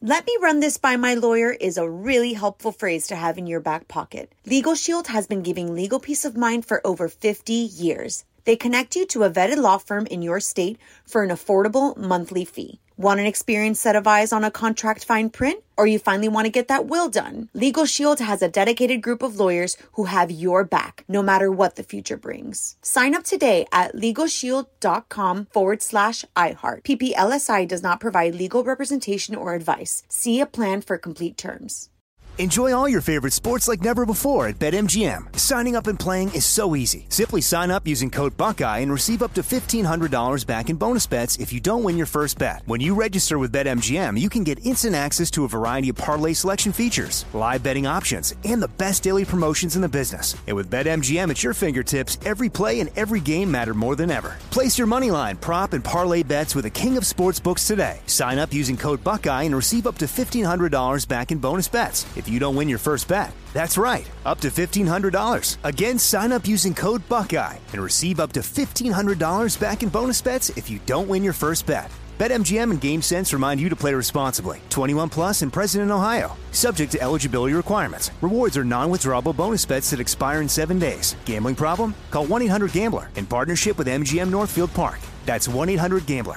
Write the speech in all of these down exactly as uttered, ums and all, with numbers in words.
Let me run this by my lawyer is a really helpful phrase to have in your back pocket. Legal Shield has been giving legal peace of mind for over fifty years. They connect you to a vetted law firm in your state for an affordable monthly fee. Want an experienced set of eyes on a contract fine print? Or you finally want to get that will done? Legal Shield has a dedicated group of lawyers who have your back, no matter what the future brings. Sign up today at LegalShield.com forward slash iHeart. P P L S I does not provide legal representation or advice. See a plan for complete terms. Enjoy all your favorite sports like never before at BetMGM. Signing up and playing is so easy. Simply sign up using code Buckeye and receive up to fifteen hundred dollars back in bonus bets if you don't win your first bet. When you register with BetMGM, you can get instant access to a variety of parlay selection features, live betting options, and the best daily promotions in the business. And with BetMGM at your fingertips, every play and every game matter more than ever. Place your moneyline, prop, and parlay bets with the king of sportsbooks today. Sign up using code Buckeye and receive up to fifteen hundred dollars back in bonus bets if you don't win your first bet. That's right, up to fifteen hundred dollars. Again, sign up using code Buckeye and receive up to fifteen hundred dollars back in bonus bets if you don't win your first bet. BetMGM and GameSense remind you to play responsibly. twenty-one plus and present in Ohio. Subject to eligibility requirements. Rewards are non-withdrawable bonus bets that expire in seven days. Gambling problem? Call one eight hundred gambler in partnership with M G M Northfield Park. That's one eight hundred gambler.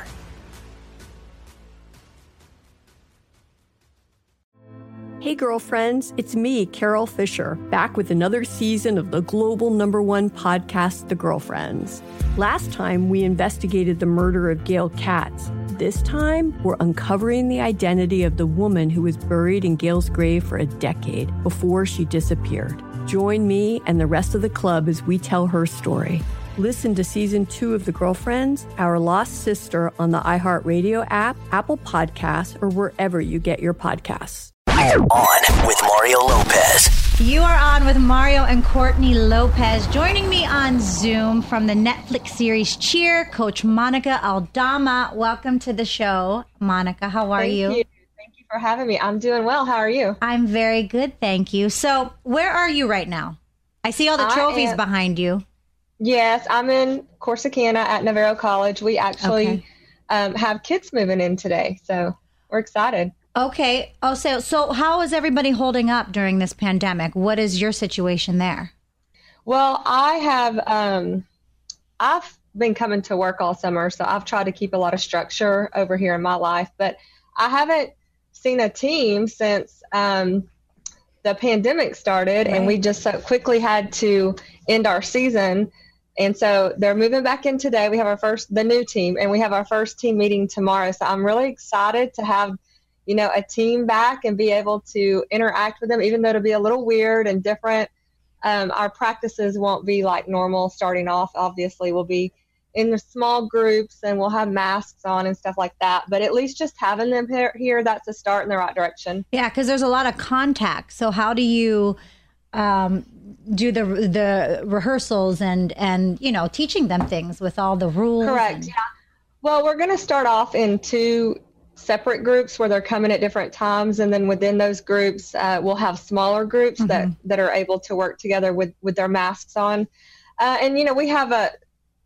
Hey girlfriends, it's me, Carol Fisher, back with another season of the global number one podcast, The Girlfriends. Last time, we investigated the murder of Gail Katz. This time, we're uncovering the identity of the woman who was buried in Gail's grave for a decade before she disappeared. Join me and the rest of the club as we tell her story. Listen to season two of The Girlfriends, Our Lost Sister on the iHeartRadio app, Apple Podcasts, or wherever you get your podcasts. On with Mario Lopez. You are on with Mario and Courtney Lopez. Joining me on Zoom from the Netflix series Cheer, Coach Monica Aldama. Welcome to the show, Monica. How are Thank you? you? Thank you for having me. I'm doing well. How are you? I'm very good, thank you. So, where are you right now? I see all the trophies am, behind you. Yes, I'm in Corsicana at Navarro College. We actually okay. um, have kids moving in today, so we're excited. Okay. Oh, so, so how is everybody holding up during this pandemic? What is your situation there? Well, I have, um, I've been coming to work all summer, so I've tried to keep a lot of structure over here in my life, but I haven't seen a team since um, the pandemic started, right. And we just so quickly had to end our season. And so they're moving back in today. We have our first, the new team, and we have our first team meeting tomorrow. So I'm really excited to have you know, a team back and be able to interact with them, even though it'll be a little weird and different. Um, our practices won't be like normal starting off. Obviously, we'll be in the small groups and we'll have masks on and stuff like that. But at least just having them here, here that's a start in the right direction. Yeah, because there's a lot of contact. So how do you um, do the the rehearsals and, and, you know, teaching them things with all the rules? Correct, and- yeah. Well, we're going to start off in two separate groups where they're coming at different times, and then within those groups uh, we'll have smaller groups mm-hmm. that that are able to work together with with their masks on, uh, and you know we have a,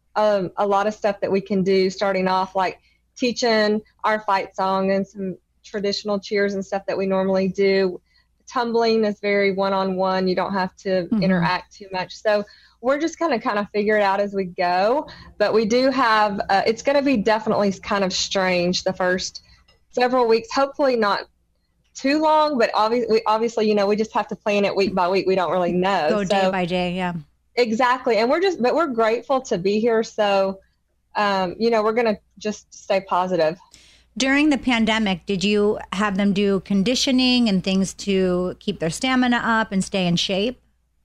a a lot of stuff that we can do starting off, like teaching our fight song and some traditional cheers and stuff that we normally do. Tumbling is very one-on-one, you don't have to mm-hmm. interact too much, so we're just going to kind of figure it out as we go. But we do have uh, it's going to be definitely kind of strange the first several weeks, hopefully not too long, but obviously, obviously, you know, we just have to plan it week by week. We don't really know. Go so, day by day. Yeah, exactly. And we're just, but we're grateful to be here. So, um, you know, we're going to just stay positive. During the pandemic, did you have them do conditioning and things to keep their stamina up and stay in shape?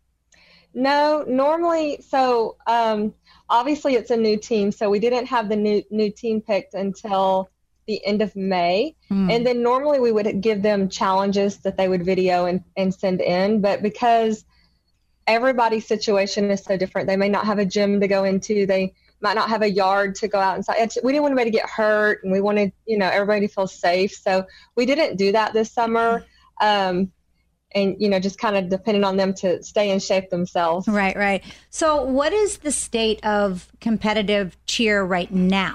No, normally. So, um, obviously it's a new team. So we didn't have the new, new team picked until the end of May. Mm. And then normally we would give them challenges that they would video and, and send in. But because everybody's situation is so different, they may not have a gym to go into. They might not have a yard to go out inside. We didn't want anybody to get hurt, and we wanted, you know, everybody to feel safe. So we didn't do that this summer. Um, and, you know, just kind of depending on them to stay in shape themselves. Right, right. So what is the state of competitive cheer right now?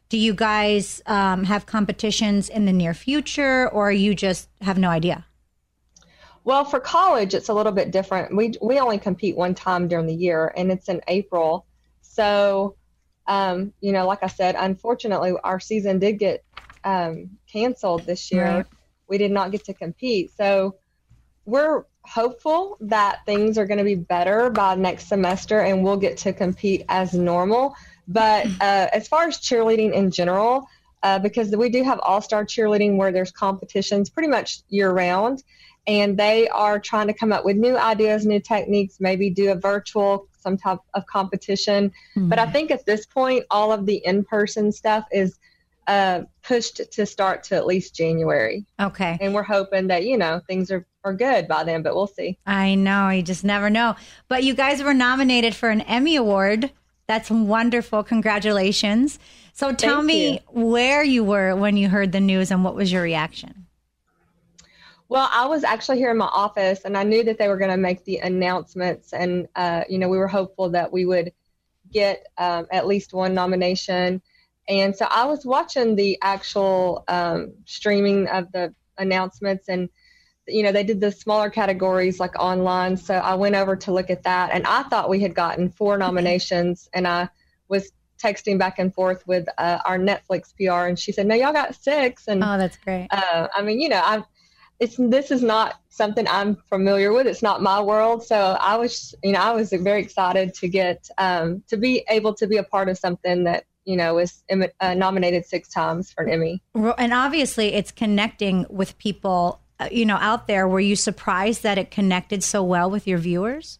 Do you guys um, have competitions in the near future, or you just have no idea? Well, for college, it's a little bit different. We we only compete one time during the year, and it's in April. So, um, you know, like I said, unfortunately, our season did get um, canceled this year. Right. We did not get to compete. So we're hopeful that things are going to be better by next semester and we'll get to compete as normal. But uh, as far as cheerleading in general, uh, because we do have all-star cheerleading where there's competitions pretty much year-round, and they are trying to come up with new ideas, new techniques, maybe do a virtual, some type of competition. Mm-hmm. But I think at this point, all of the in-person stuff is uh, pushed to start to at least January. Okay. And we're hoping that, you know, things are, are good by then, but we'll see. I know. You just never know. But you guys were nominated for an Emmy Award. That's wonderful. Congratulations. So tell Thank me you. where you were when you heard the news and what was your reaction? Well, I was actually here in my office, and I knew that they were going to make the announcements, and, uh, you know, we were hopeful that we would get um, at least one nomination. And so I was watching the actual um, streaming of the announcements, and, you know, they did the smaller categories like online. So I went over to look at that, and I thought we had gotten four nominations, and I was texting back and forth with uh, our Netflix P R, and she said, no, y'all got six. And oh, that's great. Uh, I mean, you know, I It's this is not something I'm familiar with. It's not my world. So I was, you know, I was very excited to get um, to be able to be a part of something that, you know, was uh, nominated six times for an Emmy. And obviously it's connecting with people, uh, you know, out there. Were you surprised that it connected so well with your viewers?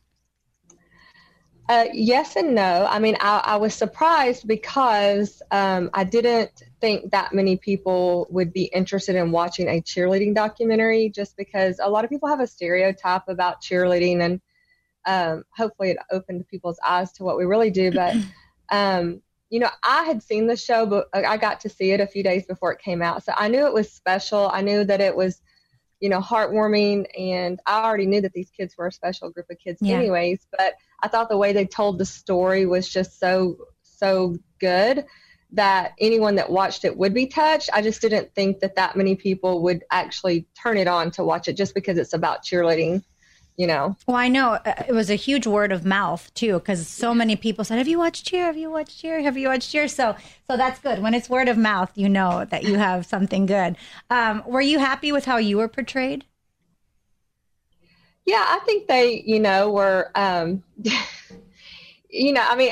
Uh, yes and no. I mean, I, I was surprised because um, I didn't think that many people would be interested in watching a cheerleading documentary, just because a lot of people have a stereotype about cheerleading, and um, hopefully it opened people's eyes to what we really do. But, um, you know, I had seen the show, but I got to see it a few days before it came out. So I knew it was special. I knew that it was, you know, heartwarming, and I already knew that these kids were a special group of kids yeah. anyways, but I thought the way they told the story was just so, so good that anyone that watched it would be touched. I just didn't think that that many people would actually turn it on to watch it just because it's about cheerleading, you know. Well, I know it was a huge word of mouth too, because so many people said, have you watched Cheer? Have you watched Cheer? Have you watched Cheer? So, so that's good. When it's word of mouth, you know that you have something good. Um, were you happy with how you were portrayed? Yeah, I think they, you know, were, um, you know, I mean,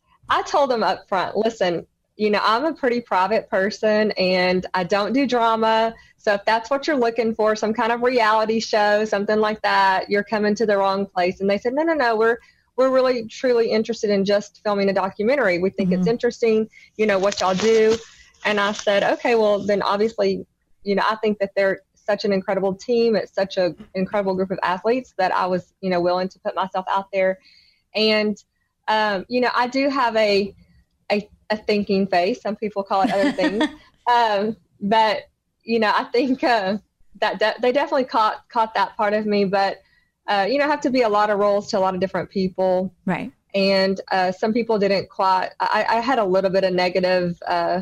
I told them up front, listen, you know, I'm a pretty private person and I don't do drama. So if that's what you're looking for, some kind of reality show, something like that, you're coming to the wrong place. And they said, no, no, no, we're, we're really, truly interested in just filming a documentary. We think mm-hmm. it's interesting, you know, what y'all do. And I said, okay, well, then obviously, you know, I think that they're such an incredible team. It's such an incredible group of athletes that I was, you know, willing to put myself out there. And, um, you know, I do have a, a, a thinking face. Some people call it other things. um, but, you know, I think uh, that de- they definitely caught, caught that part of me. But, uh, you know, I have to be a lot of roles to a lot of different people. Right. And uh, some people didn't quite, I, I had a little bit of negative uh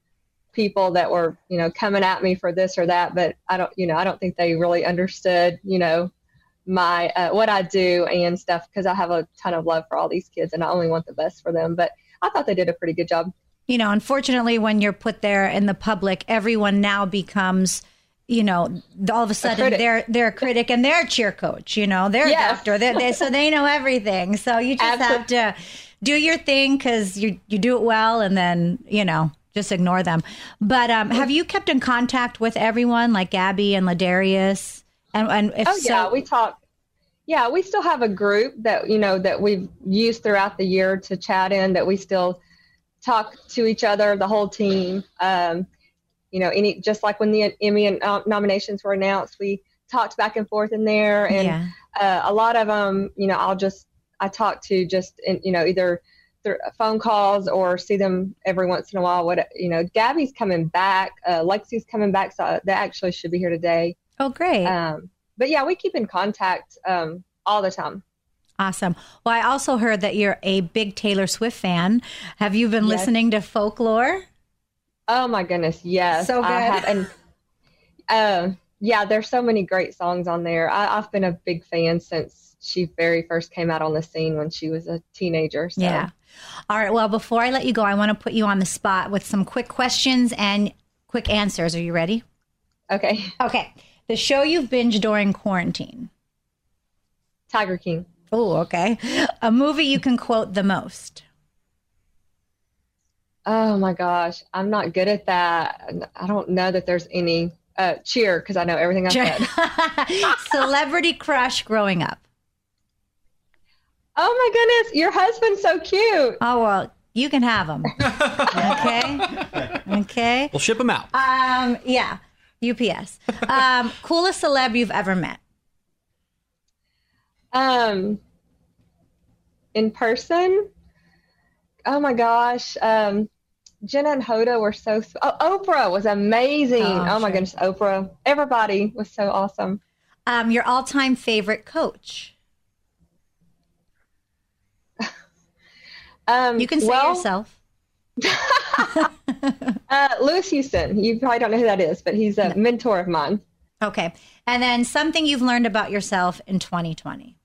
people that were, you know, coming at me for this or that, but I don't, you know, I don't think they really understood, you know, my, uh, what I do and stuff, because I have a ton of love for all these kids and I only want the best for them. But I thought they did a pretty good job. You know, unfortunately, when you're put there in the public, everyone now becomes, you know, all of a sudden a they're they're a critic and they're a cheer coach, you know, they're yes. a doctor, they're, they so they know everything. So you just Absolutely. have to do your thing because you, you do it well, and then, you know, just ignore them. But um, have you kept in contact with everyone like Gabby and Ladarius? And, and if oh, so, yeah, we talk. Yeah, we still have a group that, you know, that we've used throughout the year to chat in, that we still talk to each other, the whole team. Um, you know, any just like when the Emmy and, uh, nominations were announced, we talked back and forth in there. And yeah. uh, a lot of them, you know, I'll just, I talk to just, in, you know, either phone calls or see them every once in a while. What, you know, Gabby's coming back, uh, Lexi's coming back, so they actually should be here today. Oh, great. Um, but yeah, we keep in contact um, all the time. Awesome. Well, I also heard that you're a big Taylor Swift fan. Have you been yes. listening to Folklore? Oh my goodness, yes. So good. I have, and uh, yeah, there's so many great songs on there. I, I've been a big fan since she very first came out on the scene when she was a teenager. So. Yeah. All right. Well, before I let you go, I want to put you on the spot with some quick questions and quick answers. Are you ready? Okay. Okay. The show you've binged during quarantine. Tiger King. Oh, okay. A movie you can quote the most. Oh my gosh, I'm not good at that. I don't know that there's any. Uh, Cheer, because I know everything I said. Celebrity crush growing up. Oh my goodness, your husband's so cute. Oh, well, you can have him. Okay. Okay. We'll ship him out. Um, yeah. U P S. Um, coolest celeb you've ever met. Um, in person. Oh my gosh. Um, Jenna and Hoda were so. Oh, Oprah was amazing. Oh, oh my sure. goodness, Oprah. Everybody was so awesome. Um, your all-time favorite coach. Um, you can say well, yourself. uh, Lewis Houston. You probably don't know who that is, but he's a no. mentor of mine. Okay. And then something you've learned about yourself in twenty twenty.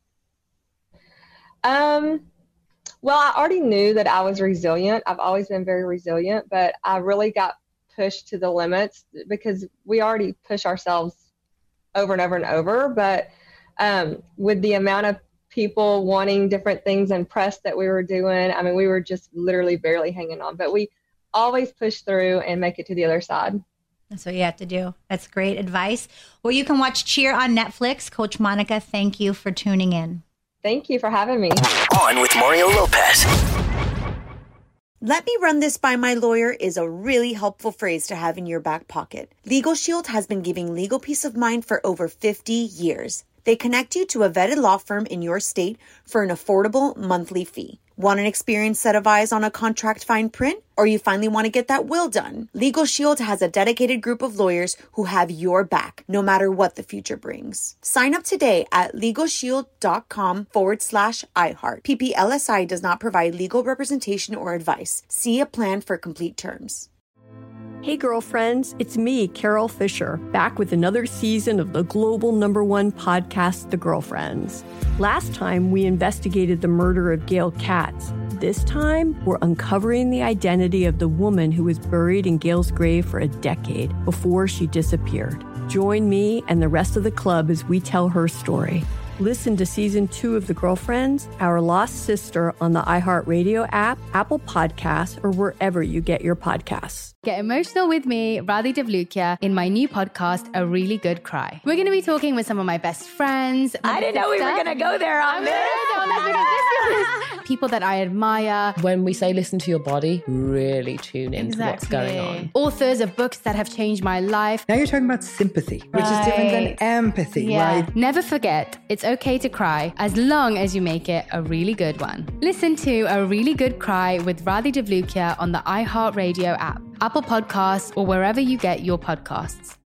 Um, well, I already knew that I was resilient. I've always been very resilient, but I really got pushed to the limits because we already push ourselves over and over and over. But um, with the amount of people wanting different things and press that we were doing, I mean, we were just literally barely hanging on, but we always push through and make it to the other side. That's what you have to do. That's great advice. Well, you can watch Cheer on Netflix. Coach Monica, thank you for tuning in. Thank you for having me. On with Mario Lopez. Let me run this by my lawyer is a really helpful phrase to have in your back pocket. Legal Shield has been giving legal peace of mind for over fifty years. They connect you to a vetted law firm in your state for an affordable monthly fee. Want an experienced set of eyes on a contract fine print? Or you finally want to get that will done? Legal Shield has a dedicated group of lawyers who have your back, no matter what the future brings. Sign up today at LegalShield.com forward slash iHeart. P P L S I does not provide legal representation or advice. See a plan for complete terms. Hey girlfriends, it's me, Carol Fisher, back with another season of the global number one podcast, The Girlfriends. Last time, we investigated the murder of Gail Katz. This time, we're uncovering the identity of the woman who was buried in Gail's grave for a decade before she disappeared. Join me and the rest of the club as we tell her story. Listen to season two of The Girlfriends, Our Lost Sister on the iHeartRadio app, Apple Podcasts, or wherever you get your podcasts. Get emotional with me, Radhi Devlukia, in my new podcast, A Really Good Cry. We're going to be talking with some of my best friends. I didn't know we were going to go there on this. People that I admire. When we say listen to your body, really tune into exactly. what's going on. Authors of books that have changed my life. Now you're talking about sympathy, which right. is different than empathy, yeah. right? Never forget, it's okay to cry as long as you make it a really good one. Listen to A Really Good Cry with Radhi Devlukia on the iHeartRadio app, Apple Podcasts, or wherever you get your podcasts.